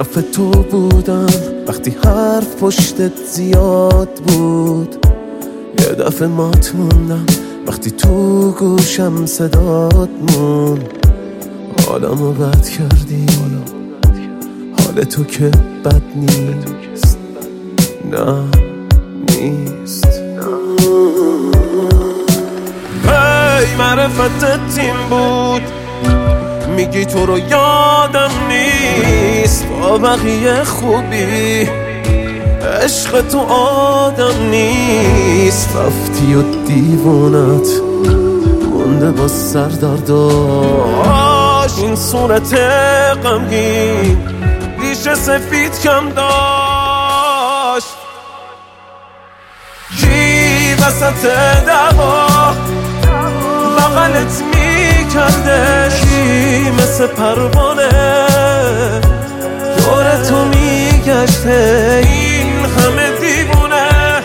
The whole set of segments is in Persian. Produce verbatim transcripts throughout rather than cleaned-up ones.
طرف تو بودم وقتی حرف پشتت زیاد بود، یه دفعه مات موندم وقتی تو گوشم صدات مون. حالمو بد کردی، حال تو که بد نیست، نه نیست. هی معرفتت این بود، میگی تو رو یادم نیست. با بقیه خوبی، عشق تو آدم نیست. رفتی و دیوونت مونده با سردرداش. این صورت غمگین ریشه سفید کم داشت. کی وسط دعوا بغلت میکرده؟ کی مثل پروانه دور تو میگشته؟ این همه دیوونه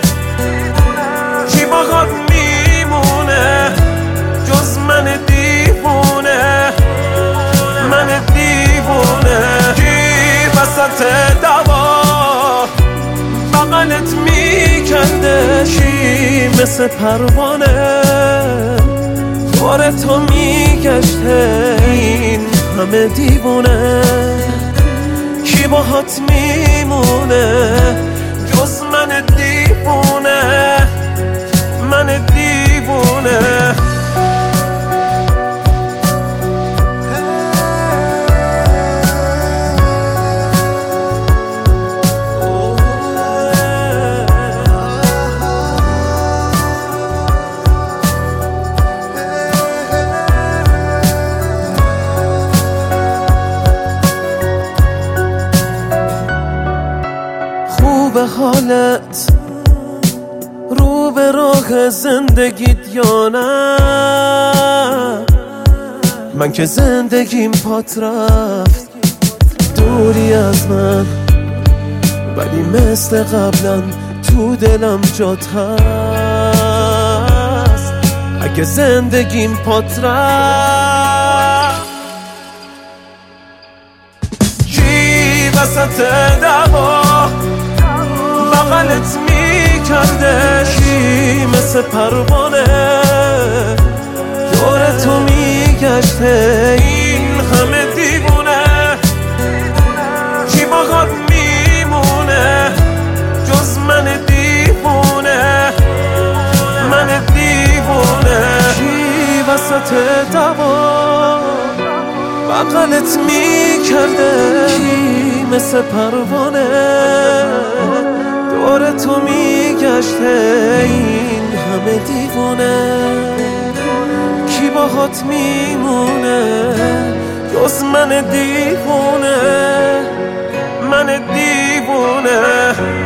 کی باهات میمونه جز من دیوونه؟ من دیوونه. کی وسط دعوا بغلت میکنده؟ کی مثل پروانه دور تو میگشته؟ این همه دیوونه کی باهات میمونه جز من دیوونه؟ من دیوونه. به حالت رو به راه زندگیت یا نه؟ من که زندگیم پات رفت دوری از من، ولی مثل قبلا تو دلم جات هست. اگه زندگیم پات رفت، کی وسط دعوا بغلت میکرده؟ کی مثل پروانه دور تو میگشته؟ این همه دیوونه کی باهات میمونه جز من دیوونه؟ من دیوونه. کی وسط دعوا بغلت میکرده؟ کی مثل پروانه دور تو میگشته؟ این همه دیوونه کی باهات میمونه جز من دیوونه؟ من دیوونه.